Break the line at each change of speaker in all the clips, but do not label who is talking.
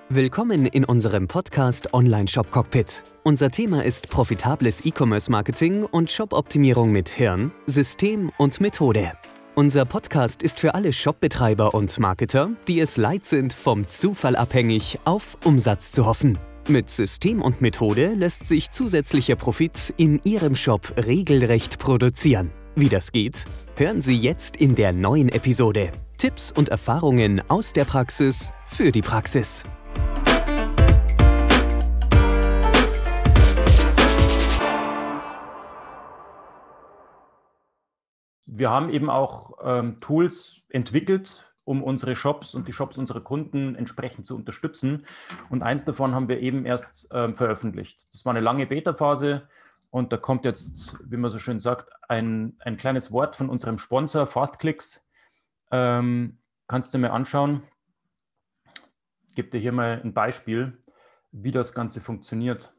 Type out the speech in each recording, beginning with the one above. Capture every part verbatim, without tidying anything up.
Willkommen in unserem Podcast Online Shop Cockpit. Unser Thema ist profitables E-Commerce-Marketing und Shop-Optimierung mit Hirn, System und Methode. Unser Podcast ist für alle Shopbetreiber und Marketer, die es leid sind, vom Zufall abhängig auf Umsatz zu hoffen. Mit System und Methode lässt sich zusätzlicher Profit in Ihrem Shop regelrecht produzieren. Wie das geht, hören Sie jetzt in der neuen Episode. Tipps und Erfahrungen aus der Praxis für die Praxis.
Wir haben eben auch ähm, Tools entwickelt, um unsere Shops und die Shops unserer Kunden entsprechend zu unterstützen. Und eins davon haben wir eben erst ähm, veröffentlicht. Das war eine lange Beta-Phase und da kommt jetzt, wie man so schön sagt, ein, ein kleines Wort von unserem Sponsor FastClicks. Ähm, kannst du mir anschauen? Ich gebe dir hier mal ein Beispiel, wie das Ganze funktioniert.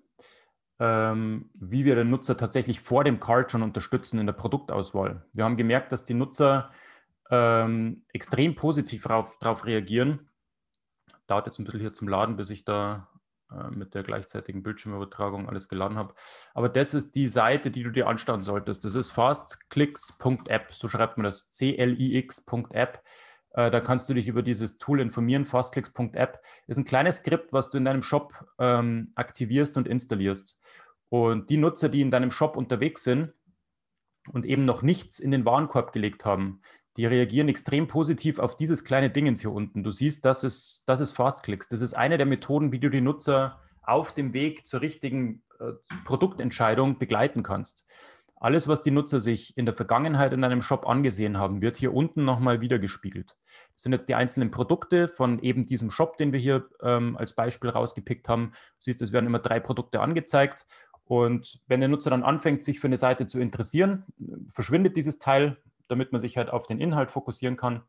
Ähm, wie wir den Nutzer tatsächlich vor dem Cart schon unterstützen in der Produktauswahl. Wir haben gemerkt, dass die Nutzer ähm, extrem positiv darauf reagieren. Dauert jetzt ein bisschen hier zum Laden, bis ich da äh, mit der gleichzeitigen Bildschirmübertragung alles geladen habe. Aber das ist die Seite, die du dir anschauen solltest. Das ist fastclicks punkt app, so schreibt man das, C L I X punkt app. Äh, da kannst du dich über dieses Tool informieren. fastclicks punkt app ist ein kleines Skript, was du in deinem Shop ähm, aktivierst und installierst. Und die Nutzer, die in deinem Shop unterwegs sind und eben noch nichts in den Warenkorb gelegt haben, die reagieren extrem positiv auf dieses kleine Dingens hier unten. Du siehst, das ist, das ist FastClicks. Das ist eine der Methoden, wie du die Nutzer auf dem Weg zur richtigen äh, Produktentscheidung begleiten kannst. Alles, was die Nutzer sich in der Vergangenheit in deinem Shop angesehen haben, wird hier unten nochmal wiedergespiegelt. Das sind jetzt die einzelnen Produkte von eben diesem Shop, den wir hier ähm, als Beispiel rausgepickt haben. Du siehst, es werden immer drei Produkte angezeigt. Und wenn der Nutzer dann anfängt, sich für eine Seite zu interessieren, verschwindet dieses Teil, damit man sich halt auf den Inhalt fokussieren kann.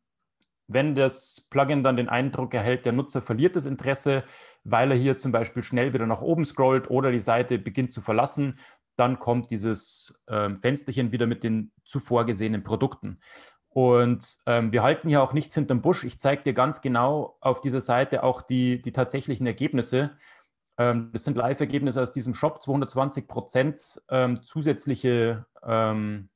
Wenn das Plugin dann den Eindruck erhält, der Nutzer verliert das Interesse, weil er hier zum Beispiel schnell wieder nach oben scrollt oder die Seite beginnt zu verlassen, dann kommt dieses äh, Fensterchen wieder mit den zuvor gesehenen Produkten. Und ähm, wir halten hier auch nichts hinterm Busch. Ich zeige dir ganz genau auf dieser Seite auch die, die tatsächlichen Ergebnisse. Das sind Live-Ergebnisse aus diesem Shop, zweihundertzwanzig Prozent ähm, zusätzliche ähm,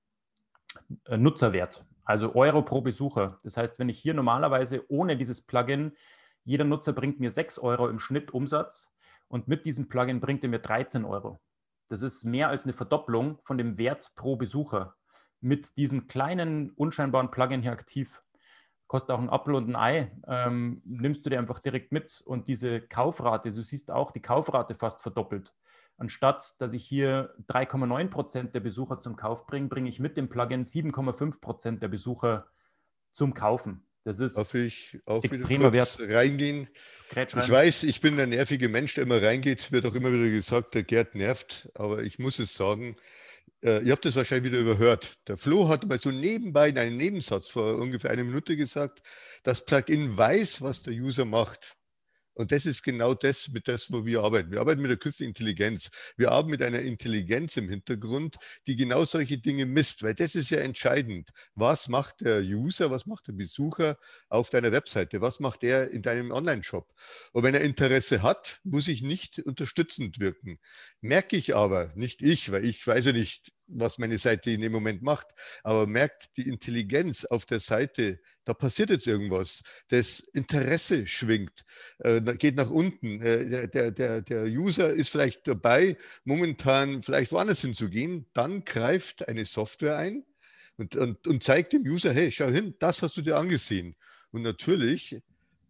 Nutzerwert, also Euro pro Besucher. Das heißt, wenn ich hier normalerweise ohne dieses Plugin, jeder Nutzer bringt mir sechs Euro im Schnitt Umsatz und mit diesem Plugin bringt er mir dreizehn Euro. Das ist mehr als eine Verdopplung von dem Wert pro Besucher mit diesem kleinen, unscheinbaren Plugin hier aktiv. Kostet auch ein Apfel und ein Ei, ähm, nimmst du dir einfach direkt mit und diese Kaufrate, du siehst auch die Kaufrate fast verdoppelt. Anstatt, dass ich hier drei Komma neun Prozent der Besucher zum Kauf bringe, bringe ich mit dem Plugin sieben Komma fünf Prozent der Besucher zum Kaufen. Das ist
Darf ich auch wieder
extremer
kurz
Wert.
reingehen? Ich weiß, ich bin der nervige Mensch, der immer reingeht, wird auch immer wieder gesagt, der Gerd nervt, aber ich muss es sagen, äh, ihr habt das wahrscheinlich wieder überhört. Der Flo hat mal so nebenbei in einem Nebensatz vor ungefähr einer Minute gesagt, das Plugin weiß, was der User macht. Und das ist genau das, mit das, wo wir arbeiten. Wir arbeiten mit der künstlichen Intelligenz. Wir arbeiten mit einer Intelligenz im Hintergrund, die genau solche Dinge misst, weil das ist ja entscheidend. Was macht der User, was macht der Besucher auf deiner Webseite? Was macht er in deinem Online-Shop? Und wenn er Interesse hat, muss ich nicht unterstützend wirken. Merke ich aber, nicht ich, weil ich weiß ja nicht, was meine Seite in dem Moment macht, aber merkt die Intelligenz auf der Seite, da passiert jetzt irgendwas. Das Interesse schwingt, äh, geht nach unten. Äh, der, der, der User ist vielleicht dabei, momentan vielleicht woanders hinzugehen. Dann greift eine Software ein und, und, und zeigt dem User, hey, schau hin, das hast du dir angesehen. Und natürlich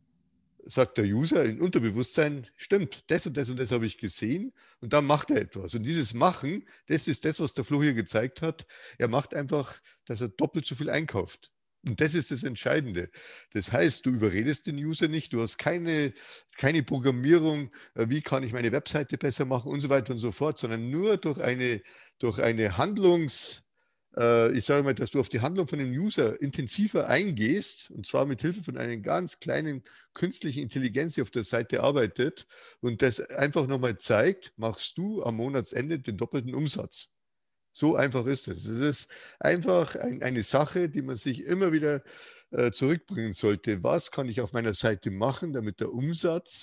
sagt der User im Unterbewusstsein, stimmt, das und das und das habe ich gesehen und dann macht er etwas. Und dieses Machen, das ist das, was der Flo hier gezeigt hat. Er macht einfach, dass er doppelt so viel einkauft. Und das ist das Entscheidende. Das heißt, du überredest den User nicht, du hast keine, keine Programmierung, wie kann ich meine Webseite besser machen und so weiter und so fort, sondern nur durch eine, durch eine Handlungs- ich sage mal, dass du auf die Handlung von dem User intensiver eingehst, und zwar mit Hilfe von einer ganz kleinen künstlichen Intelligenz, die auf der Seite arbeitet und das einfach nochmal zeigt, machst du am Monatsende den doppelten Umsatz. So einfach ist es. Es ist einfach ein, eine Sache, die man sich immer wieder äh, zurückbringen sollte. Was kann ich auf meiner Seite machen, damit der Umsatz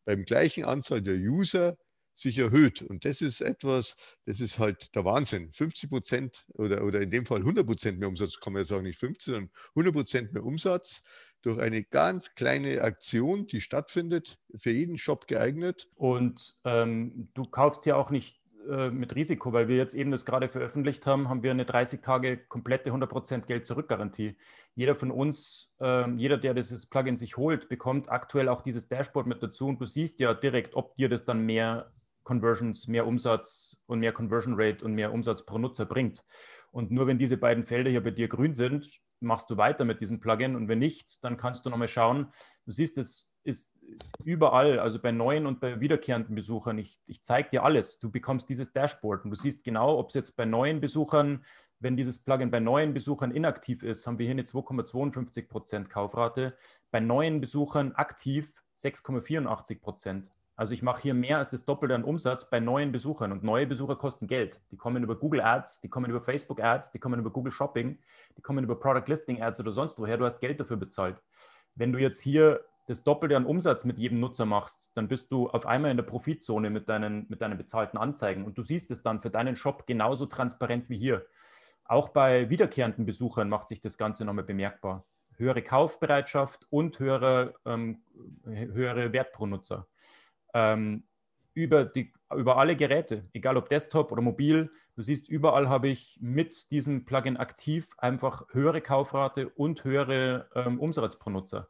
beim gleichen Anzahl der User sich erhöht. Und das ist etwas, das ist halt der Wahnsinn. fünfzig Prozent oder, oder in dem Fall hundert Prozent mehr Umsatz, kann man ja sagen, nicht fünfzig, sondern hundert Prozent mehr Umsatz durch eine ganz kleine Aktion, die stattfindet, für jeden Shop geeignet.
Und ähm, du kaufst ja auch nicht äh, mit Risiko, weil wir jetzt eben das gerade veröffentlicht haben, haben wir eine dreißig Tage komplette hundert Prozent Geld-Zurück-Garantie. Jeder von uns, äh, jeder, der dieses Plugin sich holt, bekommt aktuell auch dieses Dashboard mit dazu und du siehst ja direkt, ob dir das dann mehr Conversions, mehr Umsatz und mehr Conversion Rate und mehr Umsatz pro Nutzer bringt. Und nur wenn diese beiden Felder hier bei dir grün sind, machst du weiter mit diesem Plugin und wenn nicht, dann kannst du nochmal schauen. Du siehst, es ist überall, also bei neuen und bei wiederkehrenden Besuchern. Ich, ich zeige dir alles. Du bekommst dieses Dashboard und du siehst genau, ob es jetzt bei neuen Besuchern, wenn dieses Plugin bei neuen Besuchern inaktiv ist, haben wir hier eine zwei Komma zweiundfünfzig Prozent Kaufrate. Bei neuen Besuchern aktiv sechs Komma vierundachtzig Prozent. Also ich mache hier mehr als das Doppelte an Umsatz bei neuen Besuchern und neue Besucher kosten Geld. Die kommen über Google Ads, die kommen über Facebook Ads, die kommen über Google Shopping, die kommen über Product Listing Ads oder sonst woher. Du hast Geld dafür bezahlt. Wenn du jetzt hier das Doppelte an Umsatz mit jedem Nutzer machst, dann bist du auf einmal in der Profitzone mit deinen, mit deinen bezahlten Anzeigen und du siehst es dann für deinen Shop genauso transparent wie hier. Auch bei wiederkehrenden Besuchern macht sich das Ganze nochmal bemerkbar. Höhere Kaufbereitschaft und höhere, ähm, höhere Wert pro Nutzer. Ähm, über, die, über alle Geräte, egal ob Desktop oder mobil. Du siehst, überall habe ich mit diesem Plugin aktiv einfach höhere Kaufrate und höhere ähm, Umsatz pro Nutzer.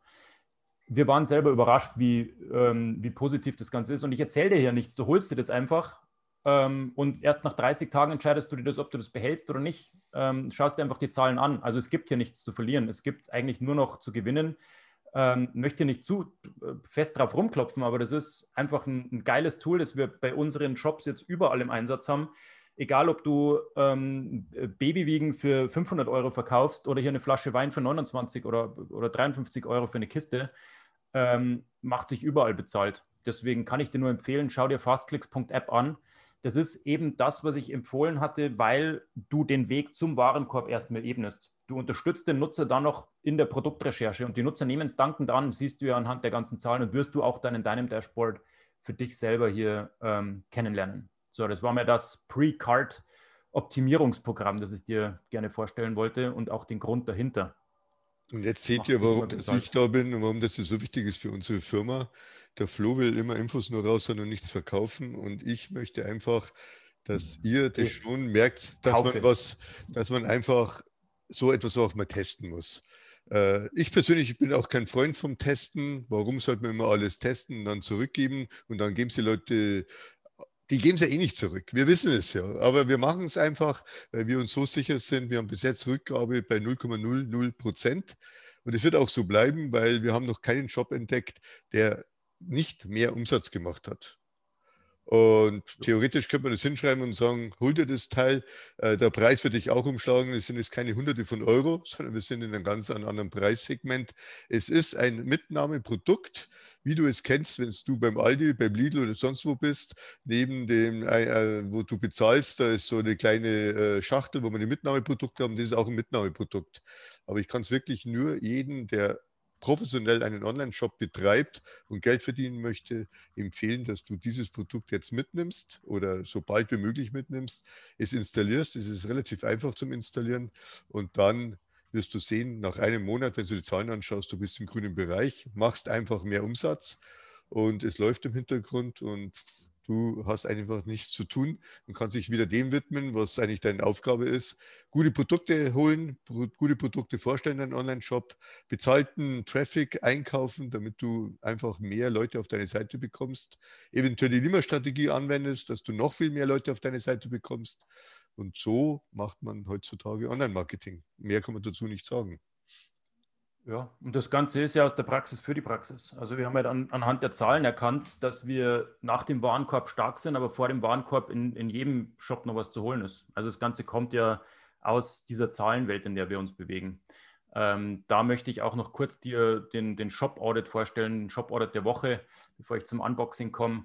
Wir waren selber überrascht, wie, ähm, wie positiv das Ganze ist. Und ich erzähle dir hier nichts, du holst dir das einfach ähm, und erst nach dreißig Tagen entscheidest du dir das, ob du das behältst oder nicht. Ähm, schaust dir einfach die Zahlen an. Also es gibt hier nichts zu verlieren. Es gibt eigentlich nur noch zu gewinnen. Ähm, möchte nicht zu fest drauf rumklopfen, aber das ist einfach ein, ein geiles Tool, das wir bei unseren Shops jetzt überall im Einsatz haben. Egal, ob du ähm, Babywiegen für fünfhundert Euro verkaufst oder hier eine Flasche Wein für neunundzwanzig oder, oder dreiundfünfzig Euro für eine Kiste, ähm, macht sich überall bezahlt. Deswegen kann ich dir nur empfehlen, schau dir fastclicks Punkt app an. Das ist eben das, was ich empfohlen hatte, weil du den Weg zum Warenkorb erstmal ebnest. Du unterstützt den Nutzer dann noch in der Produktrecherche und die Nutzer nehmen es dankend an, siehst du ja anhand der ganzen Zahlen und wirst du auch dann in deinem Dashboard für dich selber hier ähm, kennenlernen. So, das war mir das Pre-Cart-Optimierungsprogramm, das ich dir gerne vorstellen wollte und auch den Grund dahinter.
Und jetzt seht ihr, warum dass ich da bin und warum das so wichtig ist für unsere Firma. Der Flo will immer Infos nur raus und nichts verkaufen und ich möchte einfach, dass ihr das schon merkt, dass man was, dass man einfach so etwas auch mal testen muss. Äh, ich persönlich bin auch kein Freund vom Testen. Warum sollte man immer alles testen und dann zurückgeben und dann geben sie Leute, die geben es ja eh nicht zurück. Wir wissen es ja, aber wir machen es einfach, weil wir uns so sicher sind. Wir haben bis jetzt Rückgabe bei null Komma null null Prozent und es wird auch so bleiben, weil wir haben noch keinen Shop entdeckt, der nicht mehr Umsatz gemacht hat. Und theoretisch könnte man das hinschreiben und sagen, hol dir das Teil, äh, der Preis wird dich auch umschlagen, es sind jetzt keine Hunderte von Euro, sondern wir sind in einem ganz anderen Preissegment. Es ist ein Mitnahmeprodukt, wie du es kennst, wenn du beim Aldi, beim Lidl oder sonst wo bist, neben dem, äh, wo du bezahlst, da ist so eine kleine äh, Schachtel, wo man die Mitnahmeprodukte haben, das ist auch ein Mitnahmeprodukt. Aber ich kann es wirklich nur jeden, der professionell einen Online-Shop betreibt und Geld verdienen möchte, empfehlen, dass du dieses Produkt jetzt mitnimmst oder so bald wie möglich mitnimmst, es installierst. Es ist relativ einfach zum Installieren und dann wirst du sehen, nach einem Monat, wenn du die Zahlen anschaust, du bist im grünen Bereich, machst einfach mehr Umsatz und es läuft im Hintergrund und du hast einfach nichts zu tun und kannst dich wieder dem widmen, was eigentlich deine Aufgabe ist. Gute Produkte holen, gute Produkte vorstellen in deinem Online-Shop, bezahlten Traffic einkaufen, damit du einfach mehr Leute auf deine Seite bekommst, eventuell die Lima-Strategie anwendest, dass du noch viel mehr Leute auf deine Seite bekommst. Und so macht man heutzutage Online-Marketing. Mehr kann man dazu nicht sagen.
Ja, und das Ganze ist ja aus der Praxis für die Praxis. Also wir haben ja dann anhand der Zahlen erkannt, dass wir nach dem Warenkorb stark sind, aber vor dem Warenkorb in, in jedem Shop noch was zu holen ist. Also das Ganze kommt ja aus dieser Zahlenwelt, in der wir uns bewegen. Ähm, da möchte ich auch noch kurz dir den, den Shop-Audit vorstellen, den Shop-Audit der Woche, bevor ich zum Unboxing komme.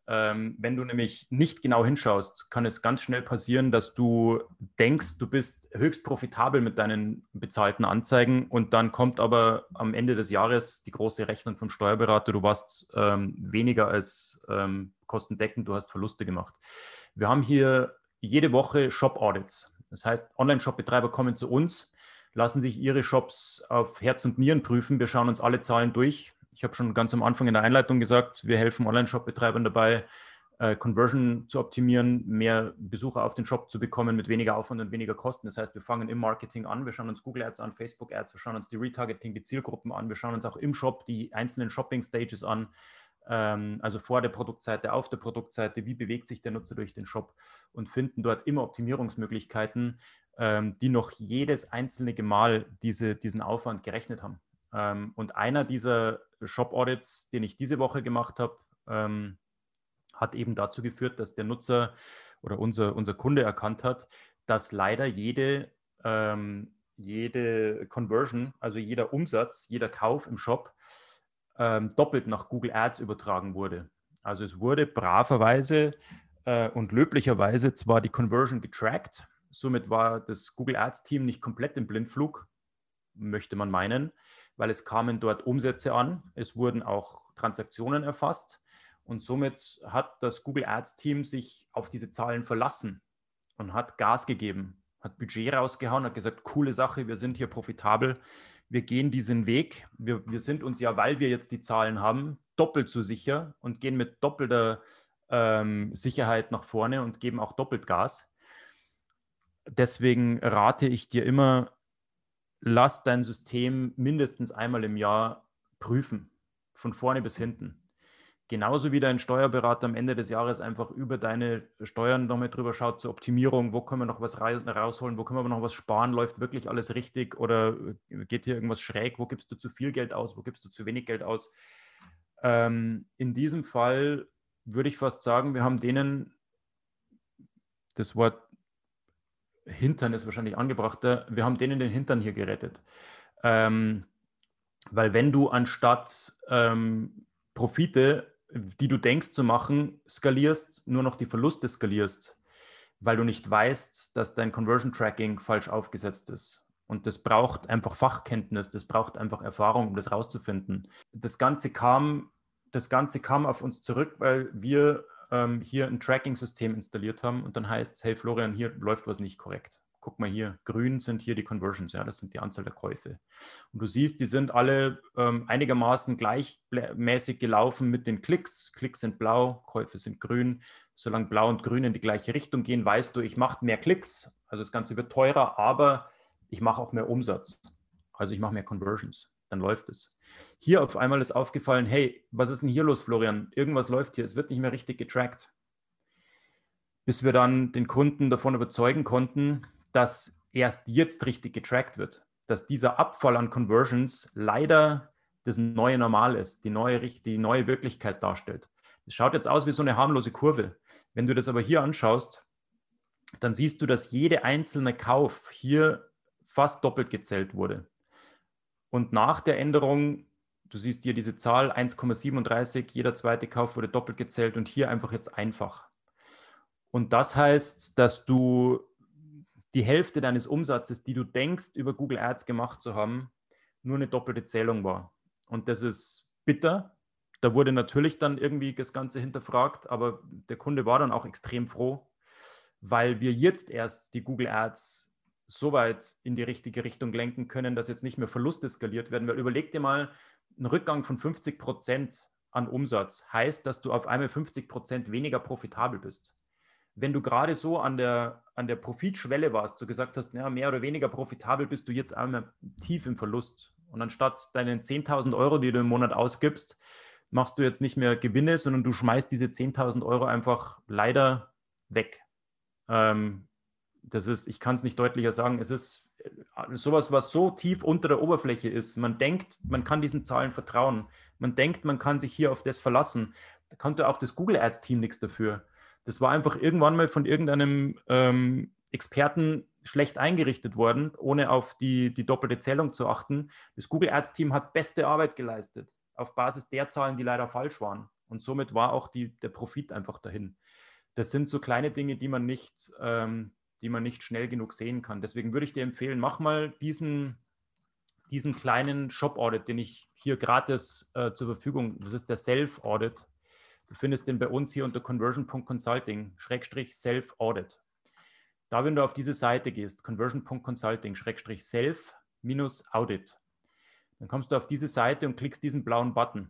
Ähm, wenn du nämlich nicht genau hinschaust, kann es ganz schnell passieren, dass du denkst, du bist höchst profitabel mit deinen bezahlten Anzeigen und dann kommt aber am Ende des Jahres die große Rechnung vom Steuerberater, du warst ähm, weniger als ähm, kostendeckend, du hast Verluste gemacht. Wir haben hier jede Woche Shop-Audits. Das heißt, Online-Shop-Betreiber kommen zu uns, lassen sich ihre Shops auf Herz und Nieren prüfen. Wir schauen uns alle Zahlen durch. Ich habe schon ganz am Anfang in der Einleitung gesagt, wir helfen Online-Shop-Betreibern dabei, äh, Conversion zu optimieren, mehr Besucher auf den Shop zu bekommen mit weniger Aufwand und weniger Kosten. Das heißt, wir fangen im Marketing an, wir schauen uns Google Ads an, Facebook Ads, wir schauen uns die Retargeting, die Zielgruppen an, wir schauen uns auch im Shop die einzelnen Shopping-Stages an, ähm, also vor der Produktseite, auf der Produktseite, wie bewegt sich der Nutzer durch den Shop und finden dort immer Optimierungsmöglichkeiten, ähm, die noch jedes einzelne Mal diese, diesen Aufwand gerechnet haben. Ähm, und einer dieser Shop-Audits, den ich diese Woche gemacht habe, ähm, hat eben dazu geführt, dass der Nutzer oder unser, unser Kunde erkannt hat, dass leider jede, ähm, jede Conversion, also jeder Umsatz, jeder Kauf im Shop ähm, doppelt nach Google Ads übertragen wurde. Also es wurde braverweise äh, und löblicherweise zwar die Conversion getrackt, somit war das Google Ads-Team nicht komplett im Blindflug, möchte man meinen, weil es kamen dort Umsätze an, es wurden auch Transaktionen erfasst und somit hat das Google Ads-Team sich auf diese Zahlen verlassen und hat Gas gegeben, hat Budget rausgehauen, hat gesagt, coole Sache, wir sind hier profitabel, wir gehen diesen Weg, wir, wir sind uns ja, weil wir jetzt die Zahlen haben, doppelt so sicher und gehen mit doppelter ähm, Sicherheit nach vorne und geben auch doppelt Gas. Deswegen rate ich dir immer, lass dein System mindestens einmal im Jahr prüfen, von vorne bis hinten. Genauso wie dein Steuerberater am Ende des Jahres einfach über deine Steuern nochmal drüber schaut zur Optimierung, wo können wir noch was rausholen, wo können wir noch was sparen, läuft wirklich alles richtig oder geht hier irgendwas schräg, wo gibst du zu viel Geld aus, wo gibst du zu wenig Geld aus. Ähm, in diesem Fall würde ich fast sagen, wir haben denen, das Wort Hintern ist wahrscheinlich angebrachter, wir haben denen den Hintern hier gerettet. Ähm, weil wenn du anstatt ähm, Profite, die du denkst zu machen, skalierst, nur noch die Verluste skalierst, weil du nicht weißt, dass dein Conversion Tracking falsch aufgesetzt ist. Und das braucht einfach Fachkenntnis, das braucht einfach Erfahrung, um das rauszufinden. Das Ganze kam, das Ganze kam auf uns zurück, weil wir ähm, hier ein Tracking-System installiert haben und dann heißt es, hey Florian, hier läuft was nicht korrekt. Guck mal hier, grün sind hier die Conversions, ja, das sind die Anzahl der Käufe. Und du siehst, die sind alle ähm, einigermaßen gleichmäßig gelaufen mit den Klicks. Klicks sind blau, Käufe sind grün. Solange blau und grün in die gleiche Richtung gehen, weißt du, ich mache mehr Klicks, also das Ganze wird teurer, aber ich mache auch mehr Umsatz. Also ich mache mehr Conversions, dann läuft es. Hier auf einmal ist aufgefallen, hey, was ist denn hier los, Florian? Irgendwas läuft hier, es wird nicht mehr richtig getrackt. Bis wir dann den Kunden davon überzeugen konnten, dass erst jetzt richtig getrackt wird. Dass dieser Abfall an Conversions leider das neue Normal ist, die neue, die neue Wirklichkeit darstellt. Es schaut jetzt aus wie so eine harmlose Kurve. Wenn du das aber hier anschaust, dann siehst du, dass jede einzelne Kauf hier fast doppelt gezählt wurde. Und nach der Änderung, du siehst hier diese Zahl eins Komma siebenunddreißig, jeder zweite Kauf wurde doppelt gezählt und hier einfach jetzt einfach. Und das heißt, dass du die Hälfte deines Umsatzes, die du denkst, über Google Ads gemacht zu haben, nur eine doppelte Zählung war. Und das ist bitter. Da wurde natürlich dann irgendwie das Ganze hinterfragt, aber der Kunde war dann auch extrem froh, weil wir jetzt erst die Google Ads so weit in die richtige Richtung lenken können, dass jetzt nicht mehr Verluste skaliert werden. Weil überleg dir mal, ein Rückgang von fünfzig Prozent an Umsatz heißt, dass du auf einmal fünfzig Prozent weniger profitabel bist. Wenn du gerade so an der, an der Profitschwelle warst, so gesagt hast, ja, mehr oder weniger profitabel, bist du jetzt einmal tief im Verlust. Und anstatt deinen zehntausend Euro, die du im Monat ausgibst, machst du jetzt nicht mehr Gewinne, sondern du schmeißt diese zehntausend Euro einfach leider weg. Ähm, das ist, ich kann es nicht deutlicher sagen, es ist sowas, was so tief unter der Oberfläche ist. Man denkt, man kann diesen Zahlen vertrauen. Man denkt, man kann sich hier auf das verlassen. Da konnte auch das Google Ads-Team nichts dafür. Das war einfach irgendwann mal von irgendeinem ähm, Experten schlecht eingerichtet worden, ohne auf die, die doppelte Zählung zu achten. Das Google Ads-Team hat beste Arbeit geleistet, auf Basis der Zahlen, die leider falsch waren. Und somit war auch die, der Profit einfach dahin. Das sind so kleine Dinge, die man nicht, ähm, die man nicht schnell genug sehen kann. Deswegen würde ich dir empfehlen, mach mal diesen, diesen kleinen Shop-Audit, den ich hier gratis äh, zur Verfügung, das ist der Self-Audit. Du findest den bei uns hier unter conversion Punkt consulting Schrägstrich Self-Audit. Da, wenn du auf diese Seite gehst, conversion Punkt consulting Schrägstrich Self-Audit, dann kommst du auf diese Seite und klickst diesen blauen Button.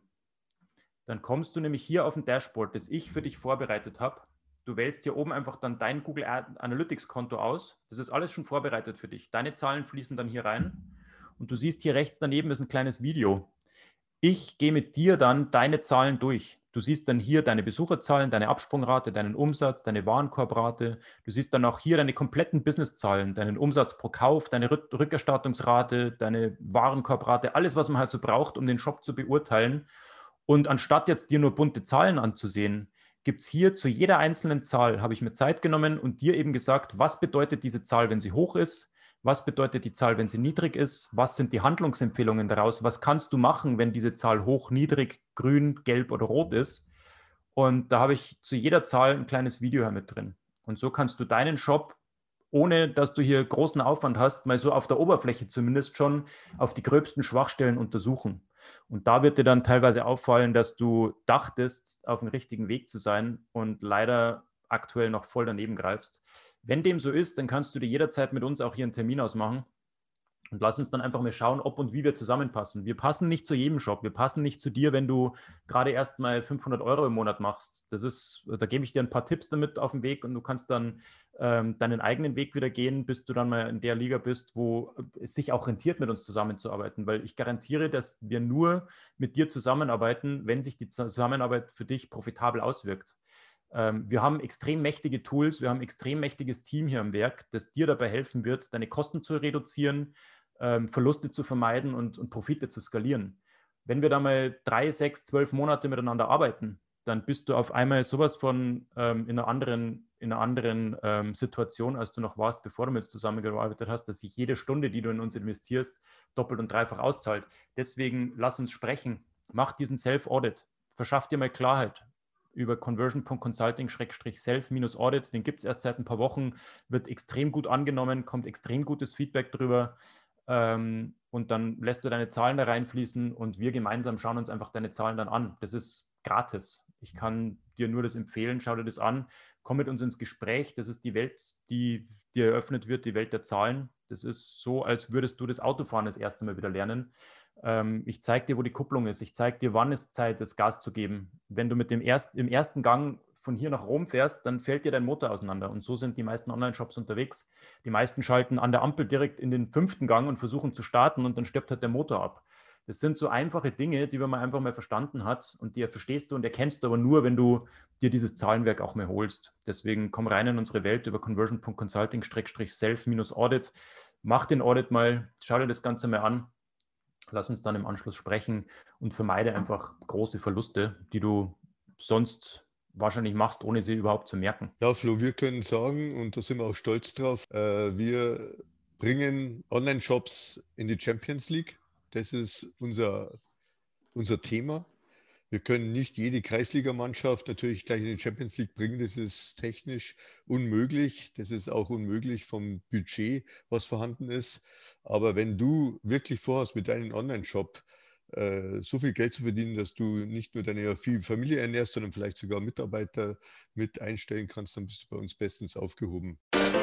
Dann kommst du nämlich hier auf ein Dashboard, das ich für dich vorbereitet habe. Du wählst hier oben einfach dann dein Google Analytics Konto aus. Das ist alles schon vorbereitet für dich. Deine Zahlen fließen dann hier rein und du siehst hier rechts daneben ist ein kleines Video. Ich gehe mit dir dann deine Zahlen durch. Du siehst dann hier deine Besucherzahlen, deine Absprungrate, deinen Umsatz, deine Warenkorbrate. Du siehst dann auch hier deine kompletten Businesszahlen, deinen Umsatz pro Kauf, deine Rückerstattungsrate, deine Warenkorbrate, alles, was man halt so braucht, um den Shop zu beurteilen. Und anstatt jetzt dir nur bunte Zahlen anzusehen, gibt es hier zu jeder einzelnen Zahl, habe ich mir Zeit genommen und dir eben gesagt, was bedeutet diese Zahl, wenn sie hoch ist, was bedeutet die Zahl, wenn sie niedrig ist, was sind die Handlungsempfehlungen daraus, was kannst du machen, wenn diese Zahl hoch, niedrig, grün, gelb oder rot ist. Und da habe ich zu jeder Zahl ein kleines Video hier mit drin. Und so kannst du deinen Shop, ohne dass du hier großen Aufwand hast, mal so auf der Oberfläche zumindest schon auf die gröbsten Schwachstellen untersuchen. Und da wird dir dann teilweise auffallen, dass du dachtest, auf dem richtigen Weg zu sein und leider aktuell noch voll daneben greifst. Wenn dem so ist, dann kannst du dir jederzeit mit uns auch hier einen Termin ausmachen und lass uns dann einfach mal schauen, ob und wie wir zusammenpassen. Wir passen nicht zu jedem Shop, wir passen nicht zu dir, wenn du gerade erst mal fünfhundert Euro im Monat machst. Das ist, da gebe ich dir ein paar Tipps damit auf den Weg und du kannst dann ähm, deinen eigenen Weg wieder gehen, bis du dann mal in der Liga bist, wo es sich auch rentiert, mit uns zusammenzuarbeiten, weil ich garantiere, dass wir nur mit dir zusammenarbeiten, wenn sich die Zusammenarbeit für dich profitabel auswirkt. Ähm, wir haben extrem mächtige Tools, wir haben ein extrem mächtiges Team hier am Werk, das dir dabei helfen wird, deine Kosten zu reduzieren, ähm, Verluste zu vermeiden und, und Profite zu skalieren. Wenn wir da mal drei, sechs, zwölf Monate miteinander arbeiten, dann bist du auf einmal sowas von ähm, in einer anderen, in einer anderen ähm, Situation, als du noch warst, bevor du mit uns zusammengearbeitet hast, dass sich jede Stunde, die du in uns investierst, doppelt und dreifach auszahlt. Deswegen lass uns sprechen. Mach diesen Self-Audit. Verschaff dir mal Klarheit über conversion Punkt consulting Schrägstrich Self-Audit. Den gibt es erst seit ein paar Wochen, wird extrem gut angenommen, kommt extrem gutes Feedback drüber. Ähm, und dann lässt du deine Zahlen da reinfließen und wir gemeinsam schauen uns einfach deine Zahlen dann an. Das ist gratis. Ich kann dir nur das empfehlen, schau dir das an, komm mit uns ins Gespräch. Das ist die Welt, die dir eröffnet wird, die Welt der Zahlen. Das ist so, als würdest du das Autofahren das erste Mal wieder lernen. Ähm, ich zeige dir, wo die Kupplung ist. Ich zeige dir, wann es Zeit ist, Gas zu geben. Wenn du mit dem erst, im ersten Gang von hier nach Rom fährst, dann fällt dir dein Motor auseinander. Und so sind die meisten Online-Shops unterwegs. Die meisten schalten an der Ampel direkt in den fünften Gang und versuchen zu starten und dann stirbt halt der Motor ab. Das sind so einfache Dinge, die man einfach mal verstanden hat und die verstehst du und erkennst du aber nur, wenn du dir dieses Zahlenwerk auch mal holst. Deswegen komm rein in unsere Welt über conversion Punkt consulting Schrägstrich Self-Audit. Mach den Audit mal, schau dir das Ganze mal an. Lass uns dann im Anschluss sprechen und vermeide einfach große Verluste, die du sonst wahrscheinlich machst, ohne sie überhaupt zu merken.
Ja, Flo, wir können sagen, und da sind wir auch stolz drauf, äh, wir bringen Online-Shops in die Champions League. Das ist unser, unser Thema. Wir können nicht jede Kreisligamannschaft natürlich gleich in die Champions League bringen. Das ist technisch unmöglich. Das ist auch unmöglich vom Budget, was vorhanden ist. Aber wenn du wirklich vorhast, mit deinem Online-Shop äh, so viel Geld zu verdienen, dass du nicht nur deine Familie ernährst, sondern vielleicht sogar Mitarbeiter mit einstellen kannst, dann bist du bei uns bestens aufgehoben.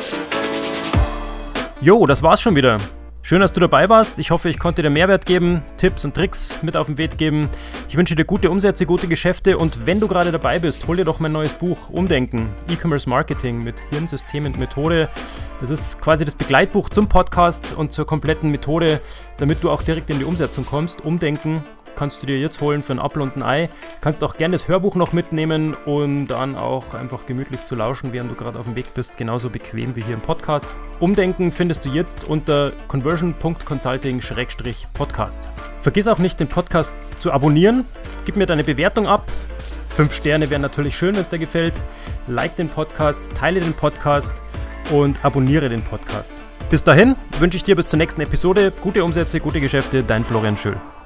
Jo, das war's schon wieder. Schön, dass du dabei warst. Ich hoffe, ich konnte dir Mehrwert geben, Tipps und Tricks mit auf den Weg geben. Ich wünsche dir gute Umsätze, gute Geschäfte und wenn du gerade dabei bist, hol dir doch mein neues Buch Umdenken, E-Commerce Marketing mit Hirn, System und Methode. Das ist quasi das Begleitbuch zum Podcast und zur kompletten Methode, damit du auch direkt in die Umsetzung kommst. Umdenken kannst du dir jetzt holen für ein Apfel und ein Ei. Kannst auch gerne das Hörbuch noch mitnehmen und dann auch einfach gemütlich zu lauschen, während du gerade auf dem Weg bist. Genauso bequem wie hier im Podcast. Umdenken findest du jetzt unter conversion Punkt consulting Schrägstrich Podcast. Vergiss auch nicht, den Podcast zu abonnieren. Gib mir deine Bewertung ab. Fünf Sterne wären natürlich schön, wenn es dir gefällt. Like den Podcast, teile den Podcast und abonniere den Podcast. Bis dahin wünsche ich dir bis zur nächsten Episode gute Umsätze, gute Geschäfte. Dein Florian Schöll.